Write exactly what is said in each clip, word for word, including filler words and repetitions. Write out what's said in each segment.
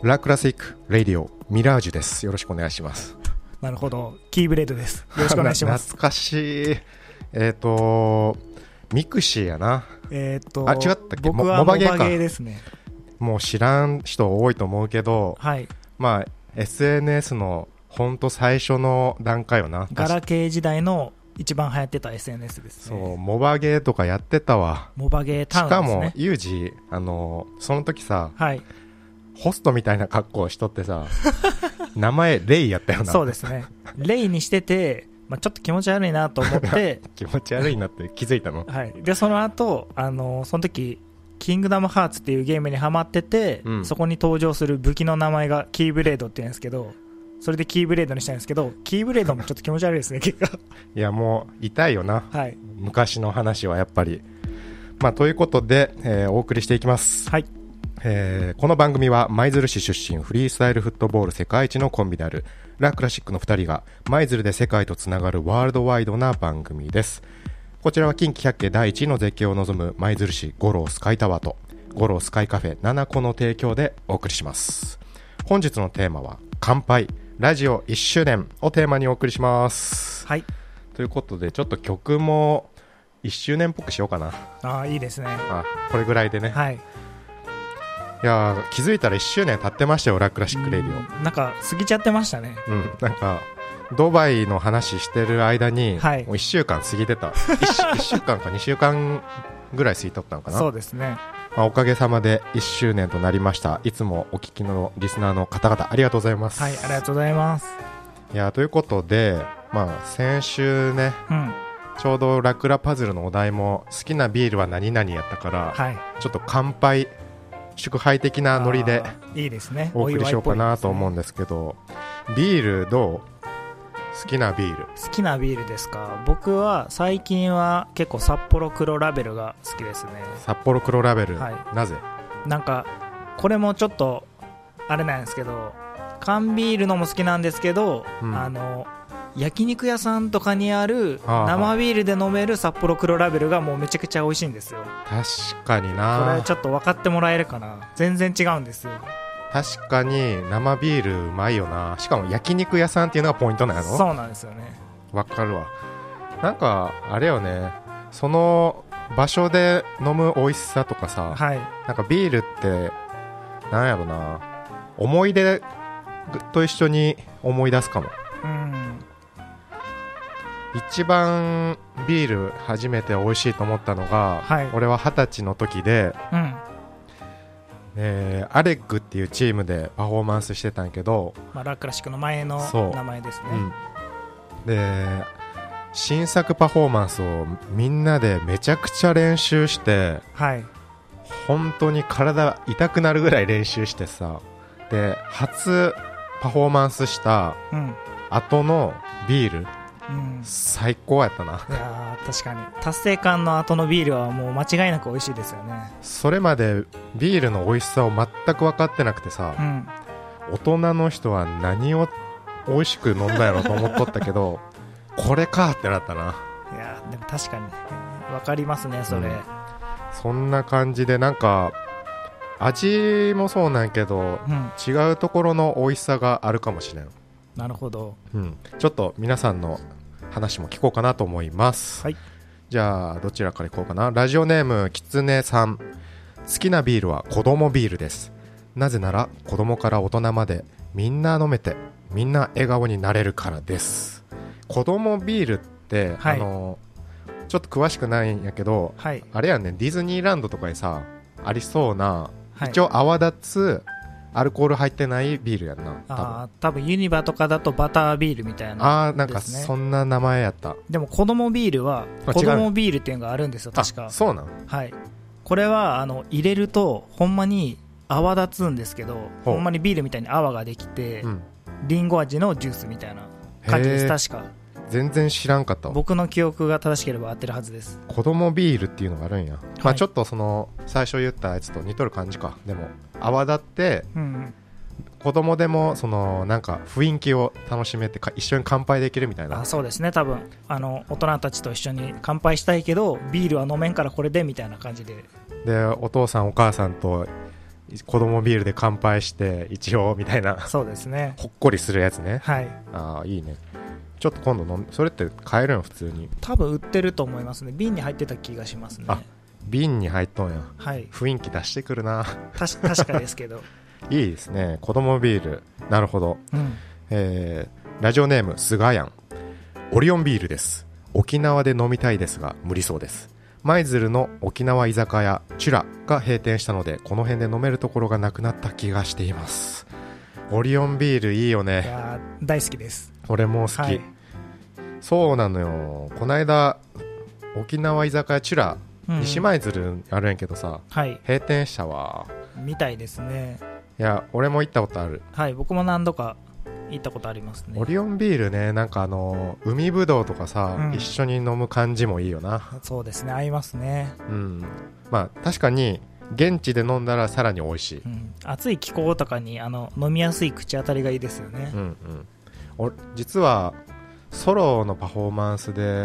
ラクラシックレディオミラージュです。よろしくお願いします。 なるほど、キーブレードです。よろしくお願いします。 懐かしい。えっ、ー、とミクシーやな。 えっ、ー、とあ、違ったっけ。 僕はモバゲーですね。 もう知らん人多いと思うけど、 はい、 まあ エスエヌエス のほんと最初の段階よな。 ガラケー時代の一番流行ってた エスエヌエス ですね。 そう、モバゲーとかやってたわ。 モバゲータウンですね。 しかもユージ、あのその時さ、 はい、 ホストみたいな格好をしとってさ名前レイやったよな。 そうですね、レイにしてて、まあ、ちょっと気持ち悪いなと思って気持ち悪いなって気づいたの。 はい、でその後あのその時キングダムハーツっていうゲームにハマってて、うん、そこに登場する武器の名前がキーブレードって言うんですけど、それでキーブレードにしたんですけど、キーブレードもちょっと気持ち悪いですね結果いやもう痛いよな、 はい、 昔の話はやっぱり。まあということで、えー、お送りしていきます。 はい、 えー、この番組は舞鶴市出身フリースタイルフットボール世界一のコンビであるラ・クラシックのふたりが舞鶴で世界とつながるワールドワイドな番組です。こちらは近畿百景第一の絶景を望む舞鶴市五郎スカイタワーと五郎スカイカフェななこの提供でお送りします。本日のテーマは乾杯ラジオいっしゅうねんをテーマにお送りします。 はい、 ということでちょっと曲もいっしゅうねんっぽくしようかな。 ああいいですね。 あこれぐらいでね。 はい、 いや気づいたらいっしゅうねん経ってましたよラ・クラシックレディオ。 なんか過ぎちゃってましたね。 うん、なんかドバイの話してる間に、はい、もういっしゅうかん過ぎてた。 1, いっしゅうかんかにしゅうかんぐらい過ぎとったのかな。 そうですね、 まあ、おかげさまでいっしゅうねんとなりました。いつもお聞きのリスナーの方々ありがとうございます。 はい、ありがとうございます。 いやということで、まあ、先週ね、うん、ちょうどラクラパズルのお題も好きなビールは何々やったから、はい、ちょっと乾杯祝杯的なノリでいいですね、 お送りしようかなと思うんですけど、ビールどう？好きなビール。 好きなビールですか。僕は最近は結構札幌黒ラベルが好きですね。 札幌黒ラベル、はい、なぜ？なんかこれもちょっとあれなんですけど、缶ビールのも好きなんですけど、うん、あの焼肉屋さんとかにある生ビールで飲める札幌黒ラベルがもうめちゃくちゃ美味しいんですよ。 確かにな。 これちょっと分かってもらえるかな。全然違うんですよ。 確かに生ビールうまいよな。しかも焼肉屋さんっていうのがポイントなの。 そうなんですよね。 分かるわ。なんかあれよね、その場所で飲む美味しさとかさ、はい、なんかビールってなんやろな、思い出と一緒に思い出すかも。うん、一番ビール初めて美味しいと思ったのが、はい、俺は二十歳の時で、うん、えー、アレッグっていうチームでパフォーマンスしてたんやけど、 まあ、ラ・クラシックの前の名前ですね、うん、 で新作パフォーマンスをみんなでめちゃくちゃ練習して、はい、本当に体痛くなるぐらい練習してさ、で初パフォーマンスした後のビール、うん、最高やったな。 いや確かに達成感の後のビールはもう間違いなく美味しいですよね。 それまでビールの美味しさを全く分かってなくてさ、うん、大人の人は何を美味しく飲んだやろと思っとったけどこれかってなったな。 いやでも確かに分かりますねそれ、うん、 そんな感じでなんか味もそうなんやけど、うん、違うところの美味しさがあるかもしれん。 なるほど、 うん、ちょっと皆さんの話も聞こうかなと思います、はい、じゃあどちらから聞こうかな。ラジオネームきつねさん。好きなビールは子供ビールです。なぜなら子供から大人までみんな飲めてみんな笑顔になれるからです。子供ビールって、はい、あのちょっと詳しくないんやけど、はい、あれやね、ディズニーランドとかにさありそうな、はい、一応泡立つアルコール入ってないビールやんな。多分あ多分ユニバとかだとバタービールみたいな、ね、 あなんかそんな名前やった。 でも子供ビールは子供ビールっていうのがあるんですよ確か。 そうなん。 はい、これはあの入れるとほんまに泡立つんですけど、ほんまにビールみたいに泡ができて、うん、リンゴ味のジュースみたいな感じです。確か全然知らんかったわ。 僕の記憶が正しければ合ってるはずです。 子供ビールっていうのがあるんや、はい、まあ、ちょっとその最初言ったやつと似とる感じか。でも泡立って、うんうん、子供でもそのなんか雰囲気を楽しめてか一緒に乾杯できるみたいな。 あそうですね。多分あの大人たちと一緒に乾杯したいけどビールは飲めんからこれでみたいな感じで、 でお父さんお母さんと子供ビールで乾杯して一応みたいな。 そうですね、 ほっこりするやつね。 はい。 ああいいね。ちょっと今度飲んそれって買えるの普通に。 多分売ってると思いますね。瓶に入ってた気がしますね。 あ、瓶に入っとんや。 はい。 雰囲気出してくるな。 たし確かですけどいいですね、子供ビール。なるほど、 うん、 えー、ラジオネームすがやん。オリオンビールです。沖縄で飲みたいですが無理そうです。舞鶴の沖縄居酒屋チュラが閉店したのでこの辺で飲めるところがなくなった気がしています。オリオンビールいいよね。 いや大好きです。 俺も好き、はい、そうなのよ。この間沖縄居酒屋チュラ、うん、西舞鶴あるんやけどさ、はい、閉店したわ。 みたいですね。 いや俺も行ったことある。 はい、僕も何度か行ったことありますね。 オリオンビールね、なんかあの海ぶどうとかさ、うん、一緒に飲む感じもいいよな。 そうですね、合いますね。 うん、まあ確かに現地で飲んだらさらに美味しい、うん、 暑い気候とかにあの飲みやすい口当たりがいいですよね。 うんうん、お実はソロのパフォーマンスで、うん、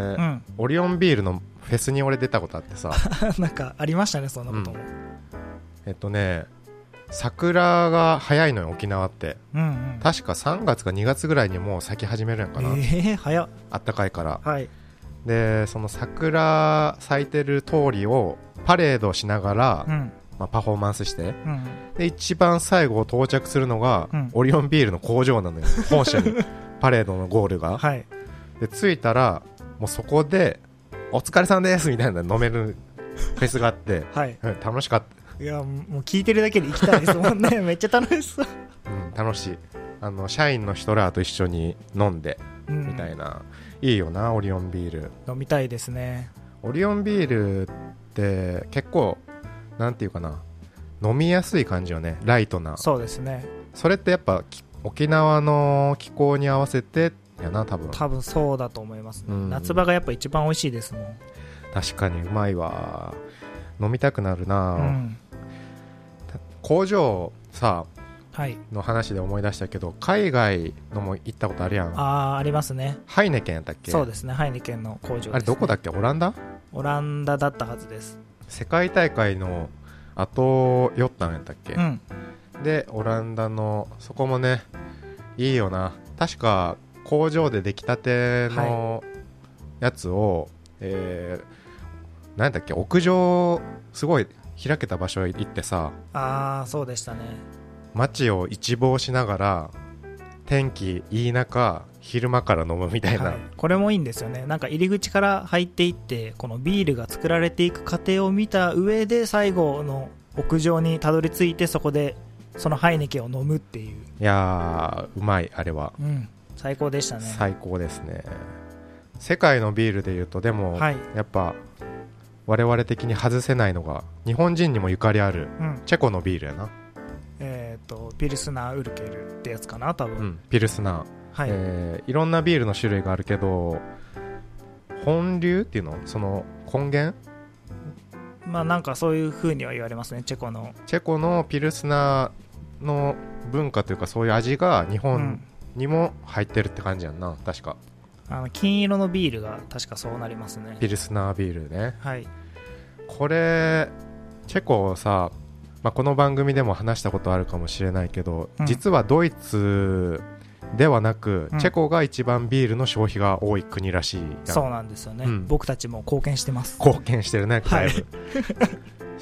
オリオンビールのフェスに俺出たことあってさなんかありましたね、そんなことも、うん、 えっとね桜が早いのよ沖縄って、うんうん、確かさんがつかにがつぐらいにもう咲き始めるんかな。えー、早っ。 あったかいから、 はい、 でその桜咲いてる通りをパレードしながら、うんまあ、パフォーマンスして、うん、で一番最後到着するのが、うん、オリオンビールの工場なのよ本社にパレードのゴールが、はい、で着いたらもうそこでお疲れさんですみたいな飲めるフェスがあって、はい、楽しかった。 いやもう聞いてるだけで行きたいですもんねめっちゃ楽しそう、 うん、楽しい。あの社員の人らと一緒に飲んで、うん、みたいな。いいよなオリオンビール。 飲みたいですね。 オリオンビールって結構なんていうかな、飲みやすい感じよね。ライトな。 そうですね。 それってやっぱ沖縄の気候に合わせてやな、多分。 多分そうだと思いますね、うん、夏場がやっぱ一番美味しいですもん。 確かにうまいわ。飲みたくなるな、うん、工場さ、はい、の話で思い出したけど海外のも行ったことあるやん。 あーありますね。 ハイネケンやったっけ。 そうですね、ハイネケンの工場ですね。 あれどこだっけ。オランダオランダだったはずです。 世界大会の後寄ったんやったっけ、うん、でオランダのそこもねいいよな。確か工場で出来たてのやつを、はいえー、なんだっけ屋上すごい開けた場所へ行ってさ。 あーそうでしたね。 街を一望しながら天気いい中昼間から飲むみたいな、はい、 これもいいんですよね。なんか入り口から入っていってこのビールが作られていく過程を見た上で最後の屋上にたどり着いてそこでそのハイネケンを飲むっていう。 いやーうまいあれは、 うん、最高でしたね。 最高ですね。世界のビールでいうとでも、はい、やっぱ我々的に外せないのが日本人にもゆかりある、うん、チェコのビールやな。 えー、とピルスナーウルケルってやつかな多分、うん、 ピルスナー、はいえー、いろんなビールの種類があるけど本流っていうのその根源まあなんかそういう風には言われますね。チェコのチェコのピルスナーの文化というかそういう味が日本にも入ってるって感じやんな、確か。 あの金色のビールが確かそうなりますね。 ピルスナービールね。 はい。 これチェコさ、まあ、この番組でも話したことあるかもしれないけど、うん、実はドイツではなく、うん、チェコが一番ビールの消費が多い国らしい。 そうなんですよね、うん、僕たちも貢献してます。 貢献してるねだいぶ、はい、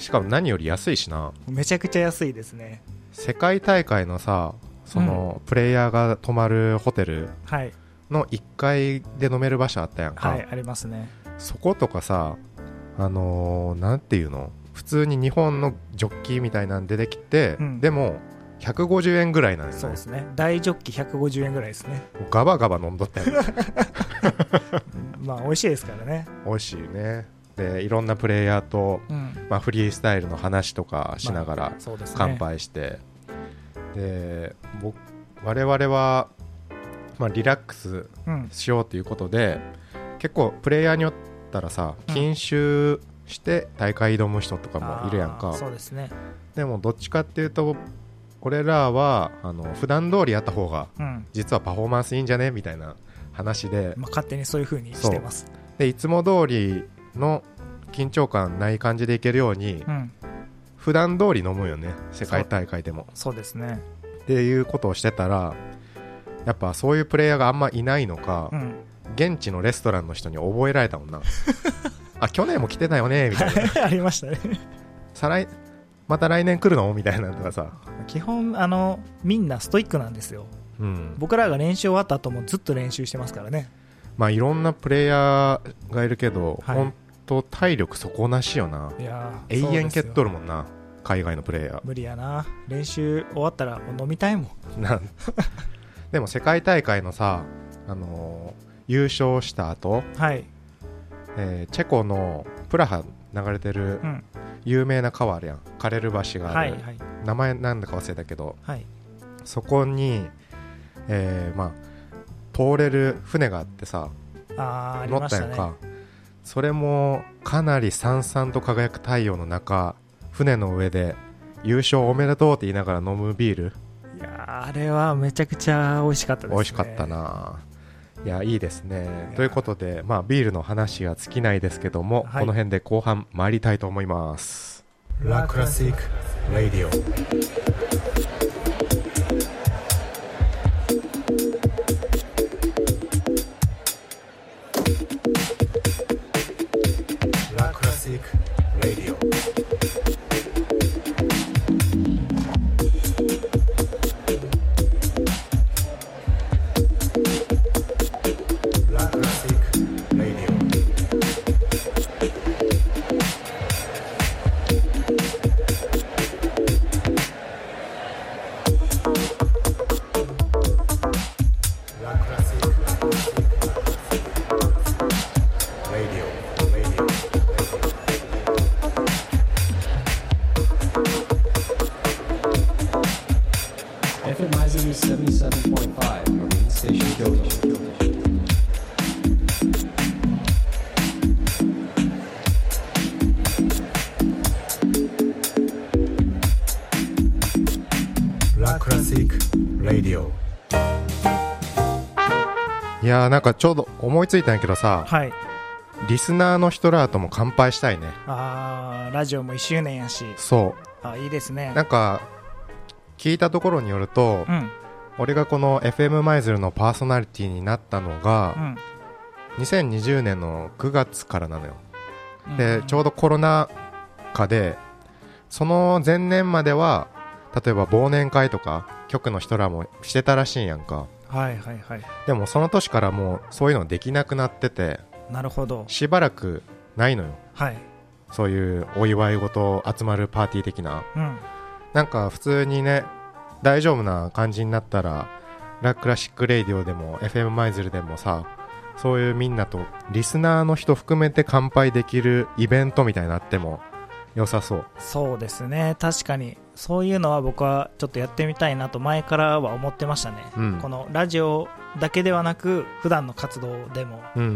しかも何より安いしな。 めちゃくちゃ安いですね。 世界大会のさその、うん、プレイヤーが泊まるホテルのいっかいで飲める場所あったやんか。 はいありますね。 そことかさあのー、なんていうの普通に日本のジョッキみたいなん出てきて、うん、でもひゃくごじゅうえんぐらいなんですね。 そうですね。大ジョッキひゃくごじゅうえんぐらいですね。 ガバガバ飲んどったよまあ美味しいですからね。 美味しいね。でいろんなプレイヤーと、うんまあ、フリースタイルの話とかしながら乾杯して、まあでね、で僕我々は、まあ、リラックスしようということで、うん、結構プレイヤーによったらさ禁酒して大会挑む人とかもいるやんか、 うん、そうですね。 でもどっちかっていうと俺らはあの普段通りやった方が、うん、実はパフォーマンスいいんじゃねみたいな話で、 まあ、勝手にそういう風にしてます。 でいつも通りの緊張感ない感じでいけるように、うん、普普段通り飲むよね、世界大会でも。 そう、そうですね。 っていうことをしてたら、やっぱそういうプレイヤーがあんまいないのか、うん、現地のレストランの人に覚えられたもんなあ、去年も来てたよねみたいなありましたね再来また来年来るのみたいなのとかさ。 基本あのみんなストイックなんですよ、うん、僕らが練習終わった後もずっと練習してますからね。 まあいろんなプレイヤーがいるけど、はい、本当体力底なしよな。いや永遠蹴っとるもんな、海外のプレイヤー。 無理やな、練習終わったら飲みたいもんなんでも世界大会のさ、あのー、優勝した後、はい、えー、チェコのプラハ流れてる有名な川あるやん、カレル橋がある、はいはい、名前なんだか忘れたけど、はい、そこに、えーまあ、通れる船があってさ、 あ乗ったやんか、ね、 それもかなりさんさんと輝く太陽の中、船の上で優勝おめでとうって言いながら飲むビール、 いやあれはめちゃくちゃ美味しかったですね。 美味しかったな。いやいいですね。ということで、まあ、ビールの話が尽きないですけども、はい、この辺で後半参りたいと思います。ラクラシックラディオ。ラクラシックラディオ。いやーなんかちょうど思いついたんやけどさ、はい、リスナーの人らとも乾杯したいね。 あー、ラジオもいっしゅうねんやし。 そう、 あ、いいですね。 なんか聞いたところによると、うん、俺がこの エフエム 舞鶴のパーソナリティになったのが、うん、にせんにじゅうねんのくがつからなのよ、うん、でちょうどコロナ禍で、その前年までは例えば忘年会とか局の人らもしてたらしいやんか。 はいはいはい。 でもその年からもうそういうのできなくなってて、 なるほど、 しばらくないのよ、はい、そういうお祝い事集まるパーティー的な、うん、なんか普通にね大丈夫な感じになったら、ラクラシックレイディオでも エフエム 舞鶴でもさ、そういうみんなとリスナーの人含めて乾杯できるイベントみたいになっても良さそう。 そうですね、確かにそういうのは僕はちょっとやってみたいなと前からは思ってましたね、うん、このラジオだけではなく普段の活動でも、 うんうん、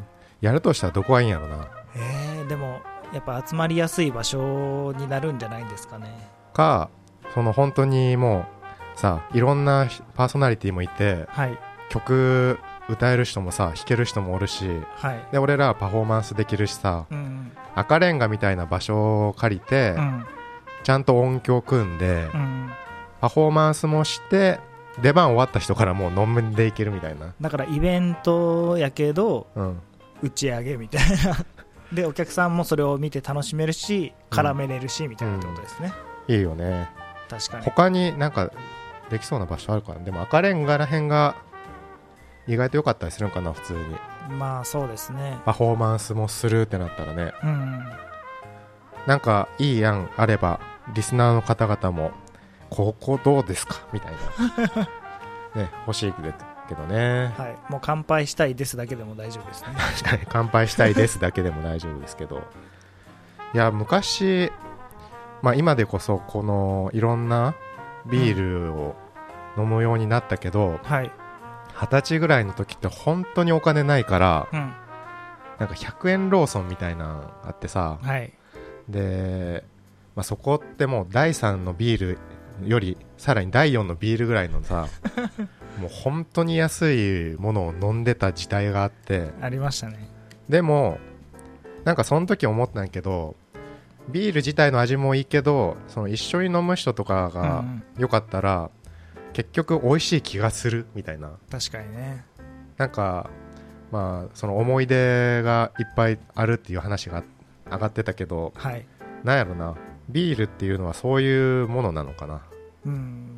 やるとしたらどこがいいんやろな。 えー、でもやっぱ集まりやすい場所になるんじゃないですかね。 か、その本当にもうさ、いろんなパーソナリティもいて、はい、曲歌える人もさ弾ける人もおるし、はい、で俺らはパフォーマンスできるしさ、うん、赤レンガみたいな場所を借りて、うん、ちゃんと音響組んで、うん、パフォーマンスもして出番終わった人からもう飲んでいけるみたいな。 だからイベントやけど、うん、打ち上げみたいなでお客さんもそれを見て楽しめるし絡めれるし、うん、みたいなってことですね、 うん、いいよね。 確かに他になんかできそうな場所あるかな。でも赤レンガらへんが意外と良かったりするのかな、普通に。 まあそうですね、 パフォーマンスもするってなったらね、うん、なんかいい案あればリスナーの方々もここどうですかみたいなね、欲しいけどね、 はい、もう乾杯したいですだけでも大丈夫ですね確かに乾杯したいですだけでも大丈夫ですけどいや昔、まあ、今でこそこのいろんなビールを飲むようになったけど、うん、はい、はたちぐらいの時って本当にお金ないから、うん、なんかひゃくえんローソンみたいなのあってさ、はい、で、まあ、そこってもうだいさんのビールよりさらにだいよんのビールぐらいのさもう本当に安いものを飲んでた時代があって。 ありましたね。 でもなんかその時思ったんやけど、 ビール自体の味もいいけど、その一緒に飲む人とかがよかったら、うんうん、結局美味しい気がするみたいな。 確かにね。 なんかまあその思い出がいっぱいあるっていう話が上がってたけど、 はい、 なんやろな、ビールっていうのはそういうものなのかな。 うん、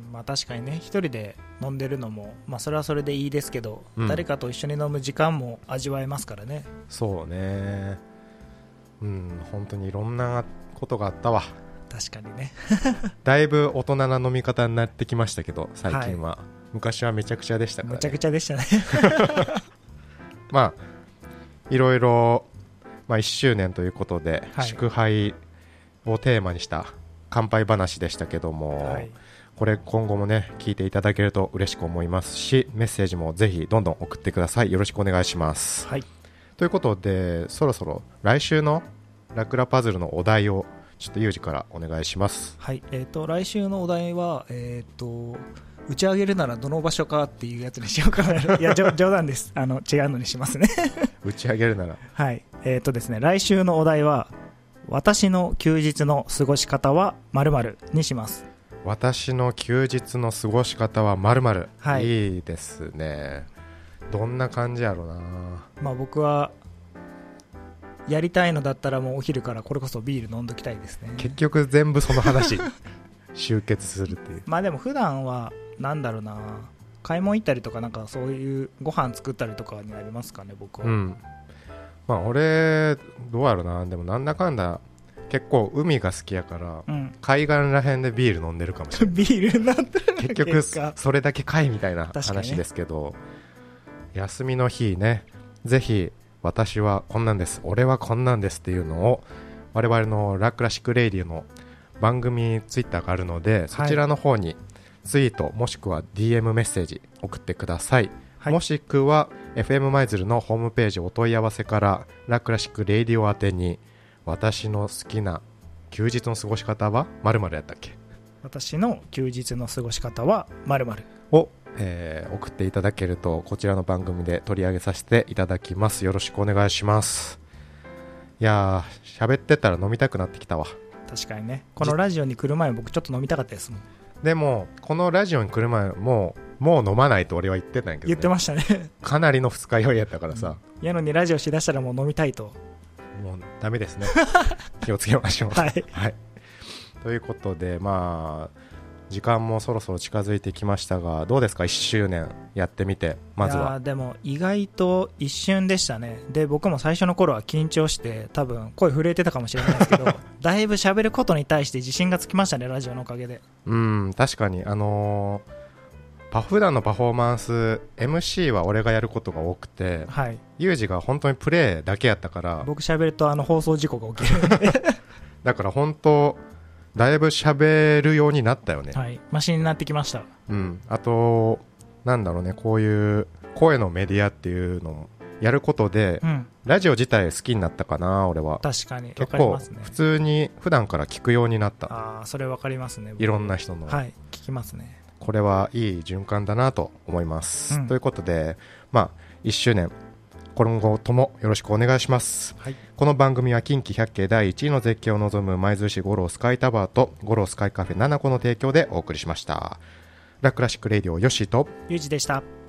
まあ確かにね、一人で飲んでるのも、まあ、それはそれでいいですけど、うん、誰かと一緒に飲む時間も味わえますからね。 そうね、うん、本当にいろんなことがあったわ。 確かにねだいぶ大人な飲み方になってきましたけど最近は、はい、昔はめちゃくちゃでしたからね。 めちゃくちゃでしたねまあいろいろ、まあ、いっしゅうねんということで、はい、祝杯をテーマにした乾杯話でしたけども、はい、これ今後もね聞いていただけると嬉しく思いますし、メッセージもぜひどんどん送ってください。よろしくお願いします、はい、ということでそろそろ来週のラクラパズルのお題をちょっとユージからお願いします。 はい、えーと来週のお題は、えーと打ち上げるならどの場所かっていうやつにしようかな。いや冗談です。あの違うのにしますね打ち上げるなら、 はいえーとですね、来週のお題は私の休日の過ごし方は〇〇にします。 私の休日の過ごし方は〇〇、はい、いいですね。どんな感じやろうな。 まあ僕はやりたいのだったらもうお昼からこれこそビール飲んどきたいですね。 結局全部その話集結するっていう。 まあでも普段はなんだろうな、買い物行ったりとかなんかそういうご飯作ったりとかになりますかね僕は、うん、 まあ俺どうやろうな。でもなんだかんだ結構海が好きやから、うん、海岸らへんでビール飲んでるかもしれない。 ビールなんて結局それだけかいみたいな話ですけど、ね、休みの日ね、ぜひ私はこんなんです、俺はこんなんですっていうのを我々のラクラシックレイディオの番組ツイッターがあるので、はい、そちらの方にツイートもしくは ディーエム メッセージ送ってください、はい、もしくは エフエム マイズルのホームページお問い合わせからラクラシックレイディオ宛てに私の好きな休日の過ごし方は〇〇やったっけ。 私の休日の過ごし方は〇〇 を、えー、送っていただけるとこちらの番組で取り上げさせていただきます。よろしくお願いします。いやー喋ってたら飲みたくなってきたわ。 確かにね、このラジオに来る前僕ちょっと飲みたかったですもん。 でもこのラジオに来る前もうもう飲まないと俺は言ってたんやけど、ね、 言ってましたねかなりの二日酔いやったからさ、 うん、やのにラジオしだしたらもう飲みたいと。 もうダメですね気をつけましょうはい、はい、 ということでまあ時間もそろそろ近づいてきましたが、どうですかいっしゅうねんやってみて。まずは。 いやでも意外と一瞬でしたね。で僕も最初の頃は緊張して多分声震えてたかもしれないですけどだいぶ喋ることに対して自信がつきましたね、ラジオのおかげで。 うん確かにあのー、普段のパフォーマンス エムシー は俺がやることが多くて、はい、ユージが本当にプレイだけやったから僕喋るとあの放送事故が起きるだから本当だいぶ喋るようになったよね。 はい、マシになってきました。 うん、あとなんだろうね、こういう声のメディアっていうのをやることで、うん、ラジオ自体好きになったかな俺は。 確かに結構普通に普段から聞くようになった。 ああそれ分かりますね。 いろんな人の、 はい、聞きますね。 これはいい循環だなと思います、うん、ということでまあいっしゅうねん今後ともよろしくお願いします、はい、この番組は近畿百景だいいちいの絶景を望む舞鶴市五郎スカイタワーと五郎スカイカフェななこの提供でお送りしました。ラクラシックレディオヨッシーとユージでした。